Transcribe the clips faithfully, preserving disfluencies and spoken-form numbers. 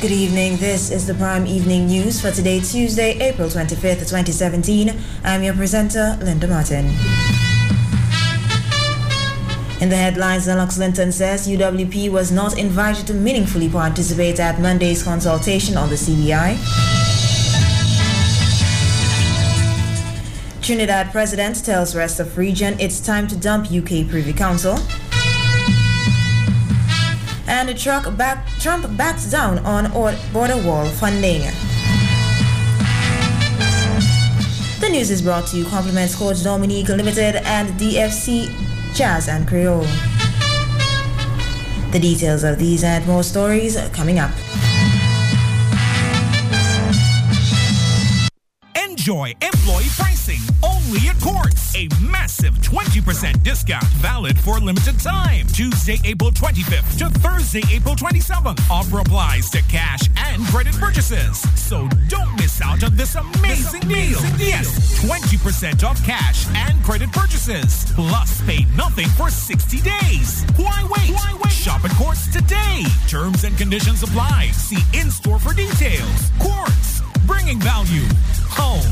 Good evening. This is the Prime Evening News for today, Tuesday, April twenty-fifth, twenty seventeen. I'm your presenter, Linda Martin. In the headlines, Lennox Linton says U W P was not invited to meaningfully participate at Monday's consultation on the C B I. Trinidad president tells rest of region it's time to dump U K Privy Council. And the truck back, Trump backs down on border wall funding. The news is brought to you compliments Coach Dominique Limited and D F C Jazz and Creole. The details of these and more stories are coming up. Enjoy employee pricing only at Courts. A massive twenty percent discount valid for a limited time. Tuesday, April twenty-fifth to Thursday, April twenty-seventh. Offer applies to cash and credit purchases. So don't miss out on this amazing deal. Yes, twenty percent off cash and credit purchases. Plus pay nothing for sixty days. Why wait? Why wait? Shop at Courts today. Terms and conditions apply. See in-store for details. Courts, bringing value home.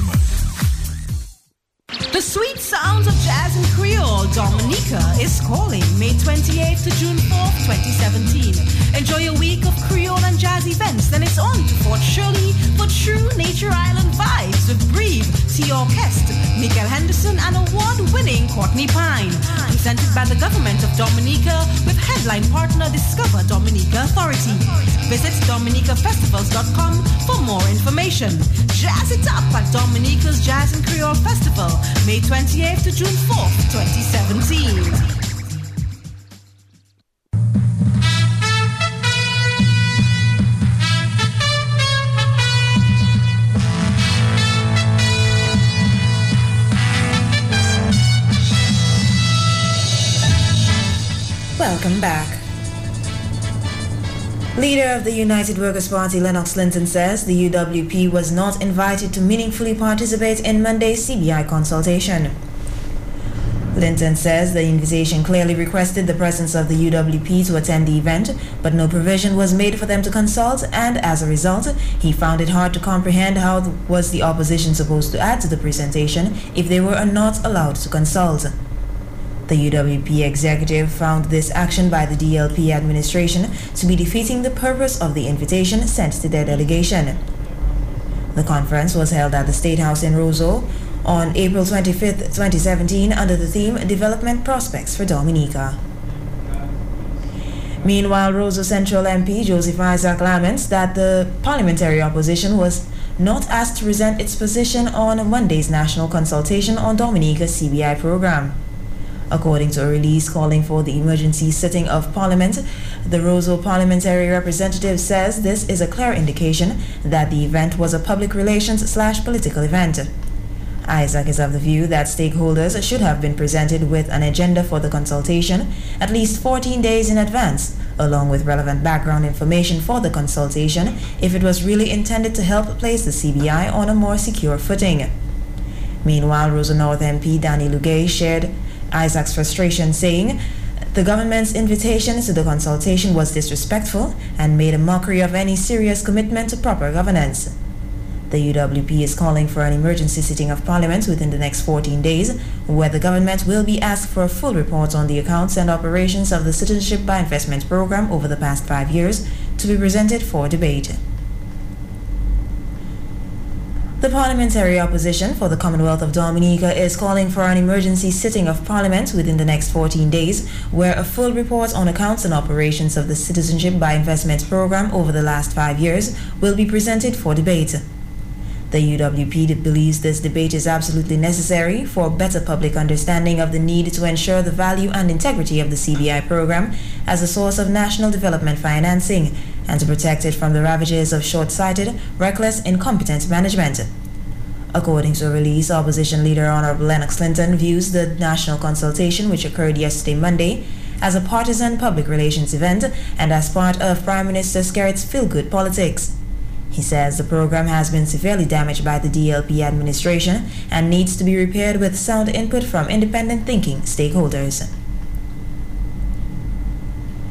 The sweet sounds of jazz and Creole, Dominica is calling May twenty-eighth to June fourth, twenty seventeen. Enjoy a week of Creole and jazz events. Then it's on to Fort Shirley for true Nature Island vibes with Breve, Tea Orchestra, Michael Henderson, and award-winning Courtney Pine. Presented by the government of Dominica with headline partner Discover Dominica Authority. Visit dominica festivals dot com for more information. Jazz it up at Dominica's Jazz and Creole Festival, May twenty-eighth to June fourth, twenty seventeen. Welcome back. Leader of the United Workers' Party, Lennox Linton, says the U W P was not invited to meaningfully participate in Monday's C B I consultation. Linton says the invitation clearly requested the presence of the U W P to attend the event, but no provision was made for them to consult, and as a result, he found it hard to comprehend how was the opposition supposed to add to the presentation if they were not allowed to consult. The U W P executive found this action by the D L P administration to be defeating the purpose of the invitation sent to their delegation. The conference was held at the State House in Roseau on April twenty-fifth, twenty seventeen under the theme Development Prospects for Dominica. Meanwhile, Roseau Central M P Joseph Isaac laments that the parliamentary opposition was not asked to present its position on Monday's national consultation on Dominica's C B I program. According to a release calling for the emergency sitting of Parliament, the Roseau parliamentary representative says this is a clear indication that the event was a public relations slash political event. Isaac is of the view that stakeholders should have been presented with an agenda for the consultation at least fourteen days in advance, along with relevant background information for the consultation if it was really intended to help place the C B I on a more secure footing. Meanwhile, Roseau North M P Danny Lugay shared Isaac's frustration, saying the government's invitation to the consultation was disrespectful and made a mockery of any serious commitment to proper governance. The U W P is calling for an emergency sitting of Parliament within the next fourteen days, where the government will be asked for a full report on the accounts and operations of the Citizenship by Investment program over the past five years to be presented for debate. The parliamentary opposition for the Commonwealth of Dominica is calling for an emergency sitting of Parliament within the next fourteen days, where a full report on accounts and operations of the Citizenship by Investment program over the last five years will be presented for debate. The U W P believes this debate is absolutely necessary for better public understanding of the need to ensure the value and integrity of the C B I program as a source of national development financing, and to protect it from the ravages of short-sighted, reckless, incompetent management. According to a release, opposition leader Honorable Lennox Linton views the national consultation, which occurred yesterday Monday, as a partisan public relations event and as part of Prime Minister Skerritt's feel-good politics. He says the program has been severely damaged by the D L P administration and needs to be repaired with sound input from independent thinking stakeholders.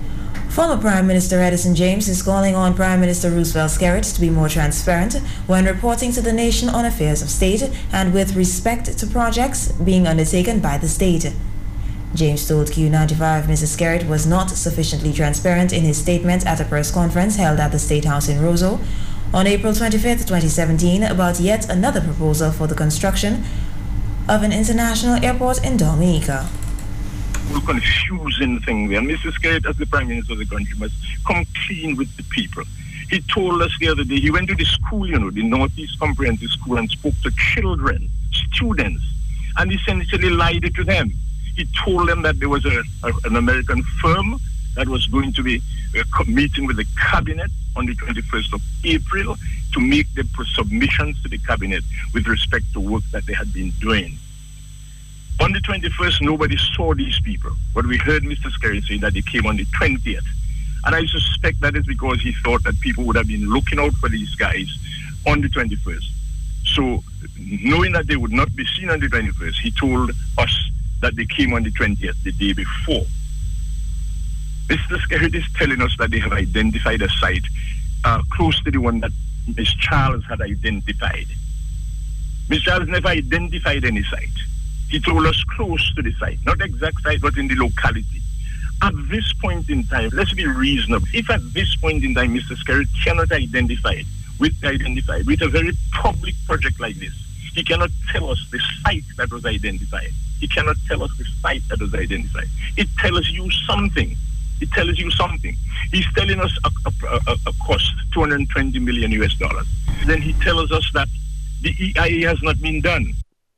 Former Prime Minister Edison James is calling on Prime Minister Roosevelt Skerrit to be more transparent when reporting to the nation on affairs of state and with respect to projects being undertaken by the state. James told Q ninety-five Mister Skerrit was not sufficiently transparent in his statement at a press conference held at the State House in Roseau on April twenty-fifth, twenty seventeen about yet another proposal for the construction of an international airport in Dominica. A confusing thing there. Mister Skerrit, as the Prime Minister of the country, must come clean with the people. He told us the other day, he went to the school, you know, the Northeast Comprehensive School, and spoke to children, students, and essentially lied to them. He told them that there was a, a, an American firm that was going to be uh, meeting with the cabinet on the twenty-first of April to make the submissions to the cabinet with respect to work that they had been doing. On the twenty-first, nobody saw these people, but we heard Mister Skerrit say that they came on the twentieth. And I suspect that is because he thought that people would have been looking out for these guys on the twenty-first. So, knowing that they would not be seen on the twenty-first, he told us that they came on the twentieth, the day before. Mister Skerrit is telling us that they have identified a site uh, close to the one that Miz Charles had identified. Miz Charles never identified any site. He told us close to the site, not the exact site, but in the locality. At this point in time, let's be reasonable. If at this point in time, Mister Skerrit cannot identify it, with identify with a very public project like this, he cannot tell us the site that was identified. He cannot tell us the site that was identified. It tells you something. It tells you something. He's telling us a, a, a, a cost, two hundred twenty million U S dollars. Then he tells us that the E I A has not been done.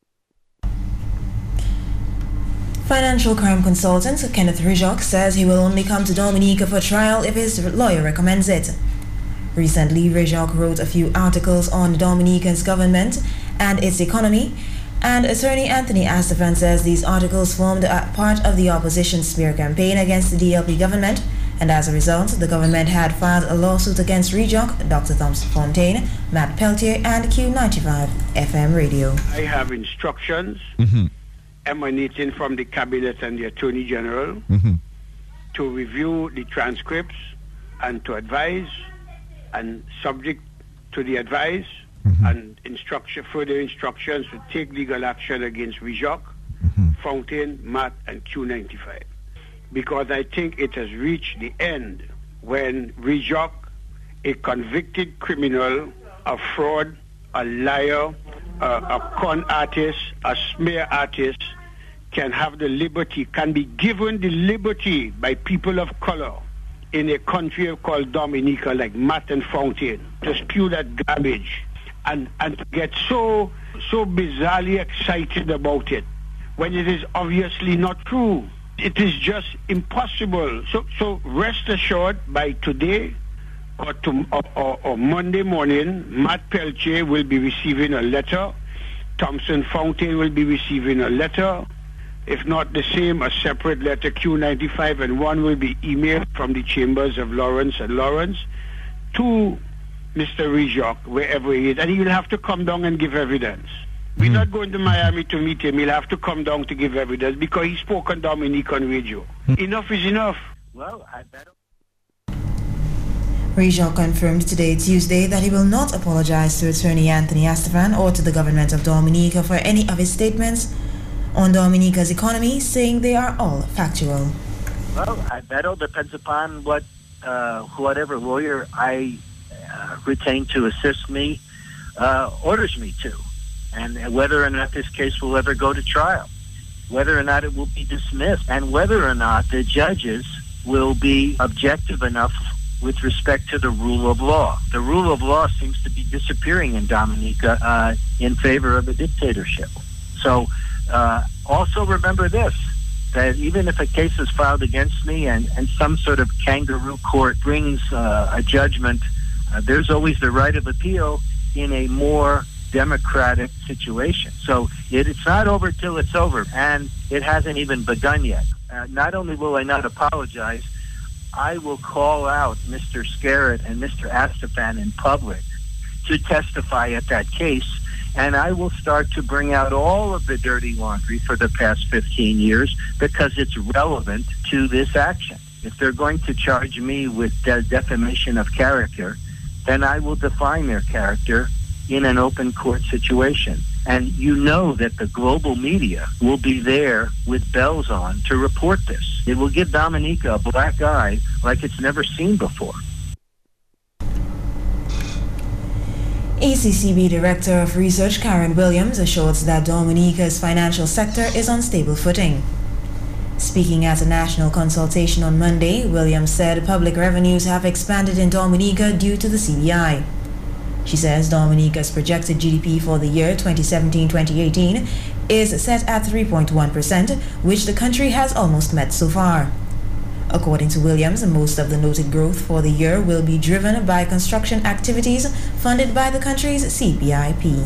Financial crime consultant Kenneth Rijok says he will only come to Dominica for trial if his lawyer recommends it. Recently, Rijok wrote a few articles on Dominica's government and its economy, and attorney Anthony Astafan says these articles formed a part of the opposition smear campaign against the D L P government, and as a result, the government had filed a lawsuit against Rijok, Doctor Thompson Fontaine, Matt Peltier, and Q ninety-five F M Radio. I have instructions mm-hmm. emanating from the Cabinet and the Attorney General mm-hmm. to review the transcripts and to advise, and subject to the advice mm-hmm. and instruction, further instructions to take legal action against Rijok, mm-hmm. Fontaine, Matt, and Q ninety-five. Because I think it has reached the end when Rijok, a convicted criminal, a fraud, a liar, a, a con artist, a smear artist, can have the liberty, can be given the liberty by people of color in a country called Dominica, like Matt and Fontaine, to spew that garbage and, and to get so, so bizarrely excited about it when it is obviously not true. It is just impossible. So, so rest assured, by today or, to, or, or, or Monday morning, Matt Peltier will be receiving a letter. Thompson Fontaine will be receiving a letter. If not the same, a separate letter, Q ninety-five, and one will be emailed from the chambers of Lawrence and Lawrence to Mister Rijok, wherever he is. And he will have to come down and give evidence. We're Mm. not going to Miami to meet him. He'll have to come down to give evidence because he spoke on Dominican radio. Mm. Enough is enough. Well, I better... Rijok confirmed today, Tuesday, that he will not apologize to attorney Anthony Astafan or to the government of Dominica for any of his statements on Dominica's economy, saying they are all factual. Well, I, that all depends upon what uh, whatever lawyer I uh, retain to assist me uh, orders me to, and whether or not this case will ever go to trial, whether or not it will be dismissed, and whether or not the judges will be objective enough with respect to the rule of law. The rule of law seems to be disappearing in Dominica uh, in favor of a dictatorship. So uh, also remember this, that even if a case is filed against me and, and some sort of kangaroo court brings uh, a judgment, uh, there's always the right of appeal in a more democratic situation. So it, it's not over till it's over, and it hasn't even begun yet. Uh, not only will I not apologize, I will call out Mister Skerrit and Mister Astafan in public to testify at that case, and I will start to bring out all of the dirty laundry for the past fifteen years because it's relevant to this action. If they're going to charge me with de- defamation of character, then I will define their character in an open court situation. And you know that the global media will be there with bells on to report this. It will give Dominica a black eye like it's never seen before. A C C B Director of Research Karen Williams assures that Dominica's financial sector is on stable footing. Speaking at a national consultation on Monday, Williams said public revenues have expanded in Dominica due to the C B I. She says Dominica's projected G D P for the year twenty seventeen to twenty eighteen is set at three point one percent, which the country has almost met so far. According to Williams, most of the noted growth for the year will be driven by construction activities funded by the country's C P I P.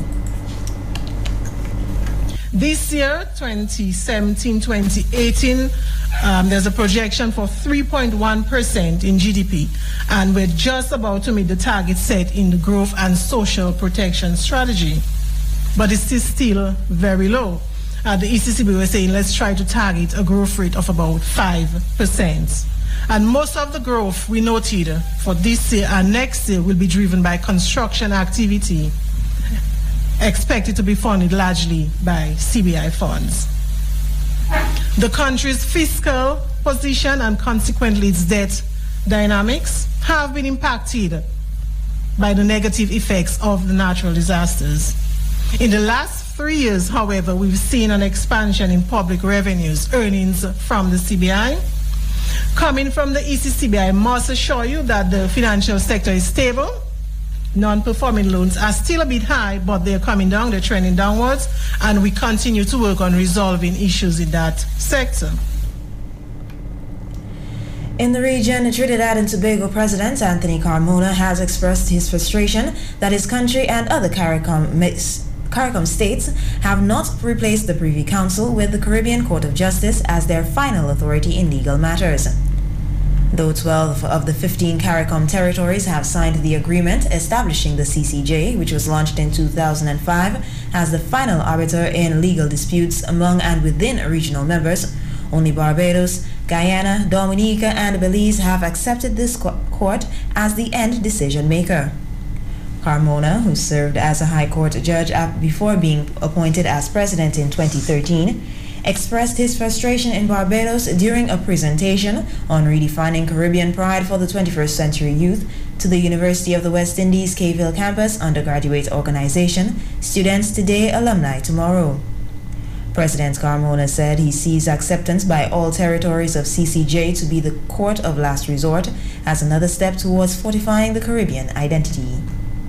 This year, twenty seventeen to twenty eighteen, um, there's a projection for three point one percent in G D P, and we're just about to meet the target set in the Growth and Social Protection Strategy. But it is still very low. Uh, the E C C B was saying let's try to target a growth rate of about five percent. And most of the growth we noted for this year and next year will be driven by construction activity, expected to be funded largely by C B I funds. The country's fiscal position and consequently its debt dynamics have been impacted by the negative effects of the natural disasters. In the last three years, however, we've seen an expansion in public revenues, earnings from the C B I. Coming from the E C C B, I must assure you that the financial sector is stable. Non-performing loans are still a bit high, but they're coming down, they're trending downwards, and we continue to work on resolving issues in that sector. In the region, Trinidad and Tobago President Anthony Carmona has expressed his frustration that his country and other CARICOM, CARICOM states have not replaced the Privy Council with the Caribbean Court of Justice as their final authority in legal matters. Though twelve of the fifteen CARICOM territories have signed the agreement establishing the C C J, which was launched in two thousand five, as the final arbiter in legal disputes among and within regional members, only Barbados, Guyana, Dominica, and Belize have accepted this court as the end decision maker. Carmona, who served as a High Court judge before being appointed as president in twenty thirteen, expressed his frustration in Barbados during a presentation on redefining Caribbean pride for the twenty-first century youth to the University of the West Indies Cayville campus undergraduate organization, Students Today, Alumni Tomorrow. President Carmona said he sees acceptance by all territories of C C J to be the court of last resort as another step towards fortifying the Caribbean identity.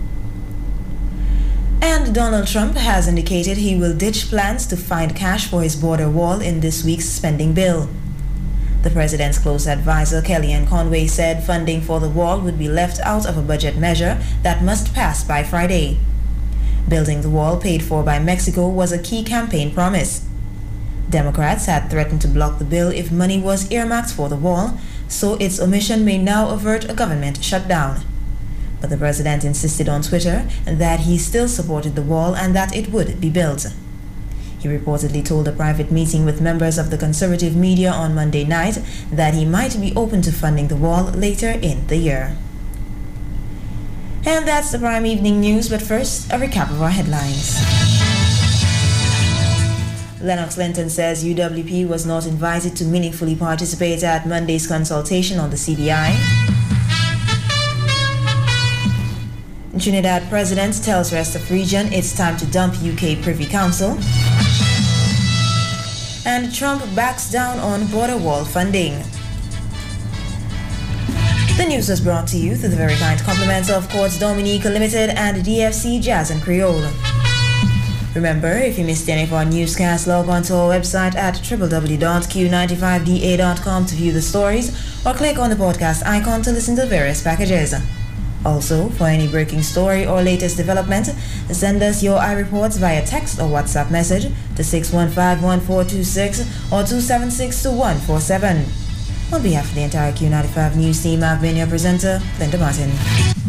And Donald Trump has indicated he will ditch plans to find cash for his border wall in this week's spending bill. The president's close advisor Kellyanne Conway said funding for the wall would be left out of a budget measure that must pass by Friday. Building the wall paid for by Mexico was a key campaign promise. Democrats had threatened to block the bill if money was earmarked for the wall, so its omission may now avert a government shutdown. But the president insisted on Twitter that he still supported the wall and that it would be built. He reportedly told a private meeting with members of the conservative media on Monday night that he might be open to funding the wall later in the year. And that's the Prime Evening News, but first, a recap of our headlines. Lennox Linton says U W P was not invited to meaningfully participate at Monday's consultation on the C B I. Trinidad President tells rest of region it's time to dump U K Privy Council. And Trump backs down on border wall funding. The news was brought to you through the very kind compliments of Courts Dominica Limited and D F C Jazz and Creole. Remember, if you missed any of our newscasts, log on to our website at w w w dot q ninety-five d a dot com to view the stories or click on the podcast icon to listen to various packages. Also, for any breaking story or latest development, send us your iReports via text or WhatsApp message to six one five, one four two six or two seven six, two one four seven. On behalf of the entire Q ninety-five News team, I've been your presenter, Linda Martin.